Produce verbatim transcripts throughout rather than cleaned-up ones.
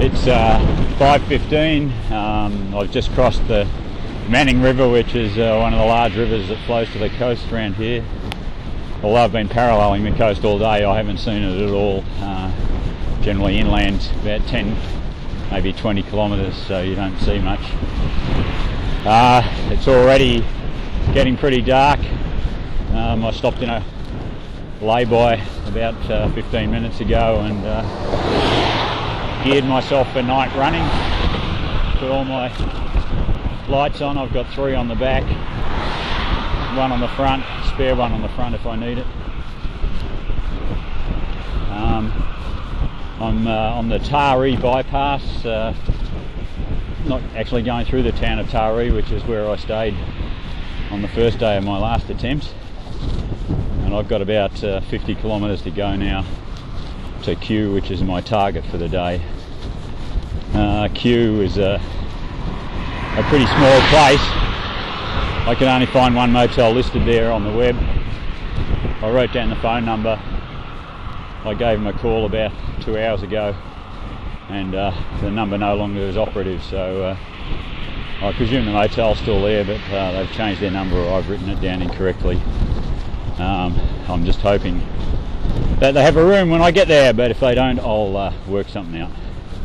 It's uh, five fifteen. Um, I've just crossed the Manning River, which is uh, one of the large rivers that flows to the coast around here. Although I've been paralleling the coast all day, I haven't seen it at all. Uh, generally inland about ten, maybe twenty kilometres, so you don't see much. Uh, it's already getting pretty dark. Um, I stopped in a lay-by about uh, fifteen minutes ago and uh, geared myself for night running. Put all my lights on. I've got three on the back, one on the front, spare one on the front if I need it. Um, I'm uh, on the Taree bypass, uh, not actually going through the town of Taree, which is where I stayed on the first day of my last attempt. And I've got about uh, fifty kilometres to go now to Kew, which is my target for the day. Uh, Kew is a, a pretty small place. I can only find one motel listed there on the web. I wrote down the phone number. I gave them a call about two hours ago, and uh, the number no longer is operative, so uh, I presume the motel's still there, but uh, they've changed their number, or I've written it down incorrectly. Um, I'm just hoping that they have a room when I get there, but if they don't, I'll uh, work something out.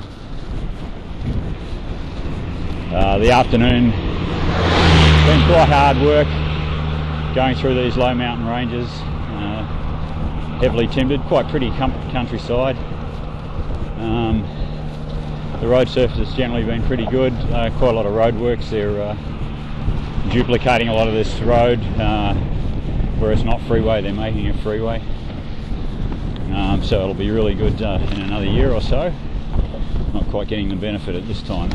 Uh, the afternoon been quite hard work going through these low mountain ranges, uh, heavily timbered, quite pretty countryside. Um, the road surface has generally been pretty good, uh, quite a lot of road works. They're uh, duplicating a lot of this road. Uh, where it's not freeway, they're making a freeway. Um, so it'll be really good uh, in another year or so. Not quite getting the benefit at this time.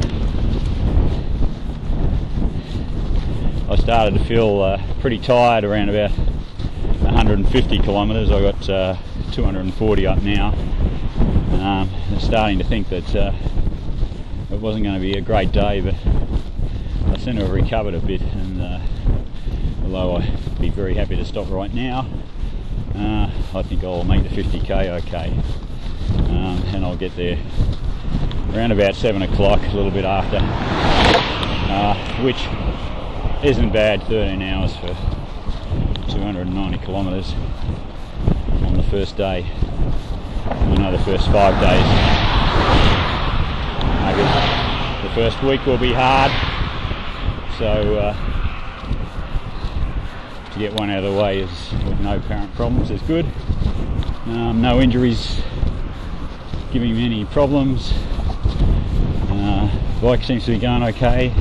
I started to feel uh, pretty tired around about one hundred fifty kilometres. I got uh, two hundred forty up now. Um, I'm starting to think that uh, it wasn't going to be a great day, but I seem to have recovered a bit, and uh, although I'd be very happy to stop right now, uh, I think I'll make the fifty K okay, um, and I'll get there around about seven o'clock, a little bit after, uh, which isn't bad. thirteen hours for two hundred ninety kilometres on the first day. I know the first five days, maybe the first week will be hard, so uh, to get one out of the way is with no apparent problems is good. Um, no injuries giving me any problems. Uh, bike seems to be going okay.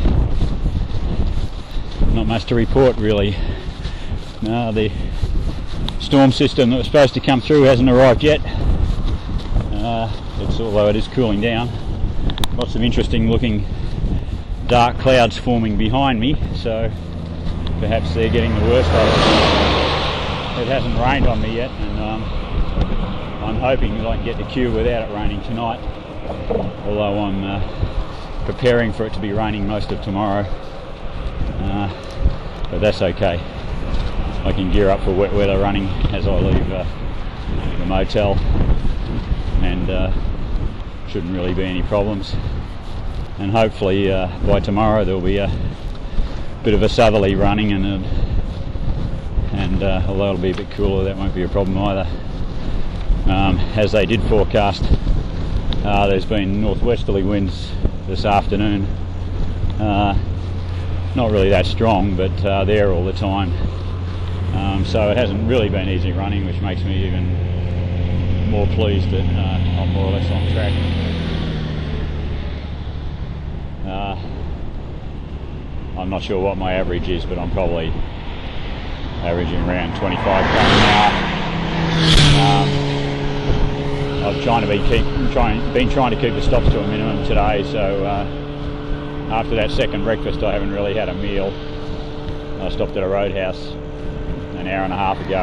Not much to report really. No, the storm system that was supposed to come through hasn't arrived yet. Uh, it's, although it is cooling down. Lots of interesting looking dark clouds forming behind me, so perhaps they're getting the worst of it. It hasn't rained on me yet, and um, I'm hoping that I can get to Kew without it raining tonight, although I'm uh, preparing for it to be raining most of tomorrow. Uh, but that's okay. I can gear up for wet weather running as I leave uh, the motel, and uh, shouldn't really be any problems. And hopefully uh, by tomorrow there'll be a bit of a southerly running, and uh, and uh, although it'll be a bit cooler, that won't be a problem either. Um, as they did forecast, uh, there's been northwesterly winds this afternoon. Uh, not really that strong, but uh, there all the time. Um, so it hasn't really been easy running, which makes me even more pleased that uh, I'm more or less on track. Uh, I'm not sure what my average is, but I'm probably averaging around twenty-five k's an hour. Um, I've trying to be keep trying been trying to keep the stops to a minimum today, so uh, after that second breakfast I haven't really had a meal. I stopped at a roadhouse an hour and a half ago,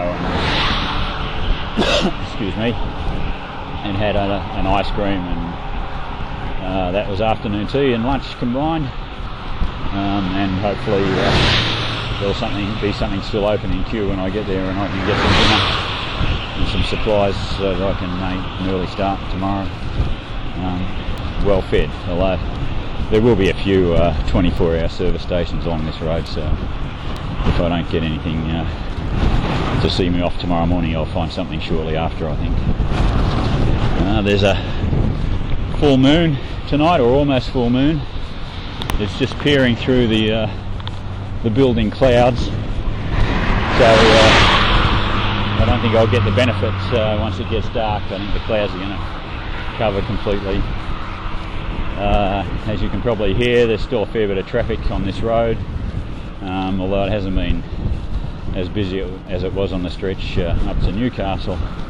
and excuse me, and had a, an ice cream, and uh, that was afternoon tea and lunch combined. Um, and hopefully uh, there'll something be something still open in Kew when I get there, and I can get some dinner and some supplies so that I can make an early start tomorrow. Um, well fed, although there will be a few uh, twenty-four hour service stations along this road, so if I don't get anything uh, to see me off tomorrow morning, I'll find something shortly after, I think. Uh, there's a full moon tonight, or almost full moon. It's just peering through the uh, the building clouds, so uh, I don't think I'll get the benefits uh, once it gets dark. I think the clouds are going to cover completely. Uh, as you can probably hear, there's still a fair bit of traffic on this road, um, although it hasn't been as busy as it was on the stretch uh, up to Newcastle.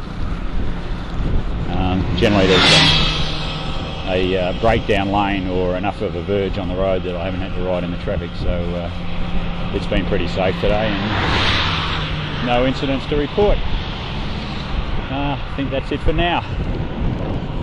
Um, generally there's a, a uh, breakdown lane or enough of a verge on the road that I haven't had to ride in the traffic, so uh, it's been pretty safe today and no incidents to report. Uh, I think that's it for now.